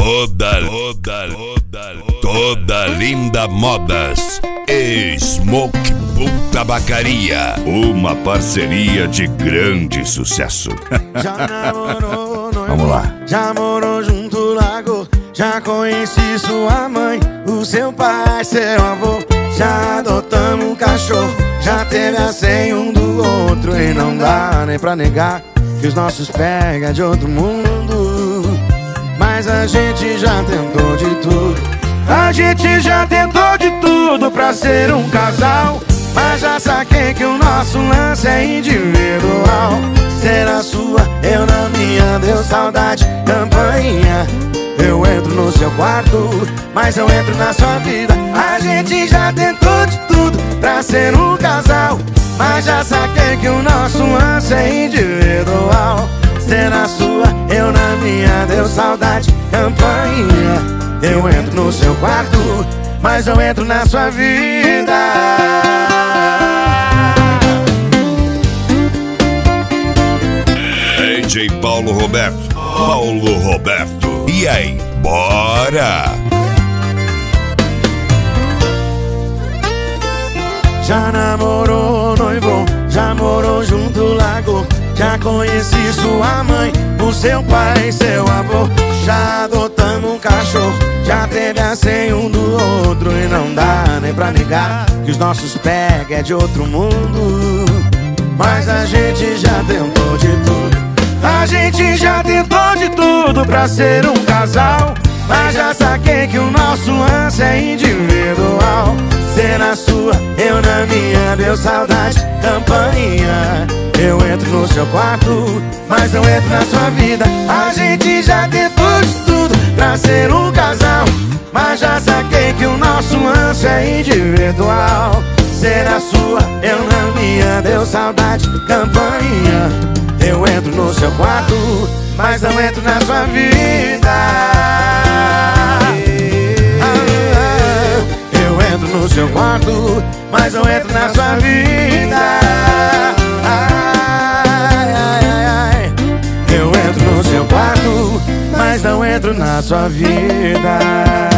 Toda linda modas. Smoke Bull Tabacaria. Uma parceria de grande sucesso. Já namorou, noivo, Vamos lá. já morou junto, largou. Já conheci sua mãe, o seu pai, seu avô. Já adotamos um cachorro, já teve a senha um do outro. E não dá nem pra negar que os nossos pega de outro mundo. Mas a gente já tentou de tudo. A gente já tentou de tudo pra ser um casal. Mas já saquei que o nosso lance é individual. Ser a sua, eu na minha, deu saudade, campainha. Eu entro no seu quarto, mas eu entro na sua vida. A gente já tentou de tudo pra ser um casal. Mas já saquei que o nosso lance é individual. Ser a sua, eu na minha, deu saudade, campainha. Eu entro no seu quarto, mas eu entro na sua vida. DJ Paulo Roberto. E aí, bora! Já namorou, noivou, já morou junto, largou. Já conheci sua mãe, o seu pai, seu avô. Já adotamos um cachorro, já teve a senha um do outro. E não dá nem pra negar que os nossos pega é de outro mundo. Mas a gente já tentou de tudo. A gente já tentou de tudo pra ser um casal. Mas já saquei que o nosso lance é individual. Ser na sua, eu na minha, deu saudade, campainha. Eu entro no seu quarto, mas não entro na sua vida. A gente já tentou de tudo pra ser um casal. Mas já saquei que o nosso lance é individual. Ser na sua, eu na minha, deu saudade, campainha. Eu entro no seu quarto, mas não entro na sua vida. Eu entro no seu quarto, mas não entro na sua vida. Eu entro no seu quarto, mas não entro na sua vida.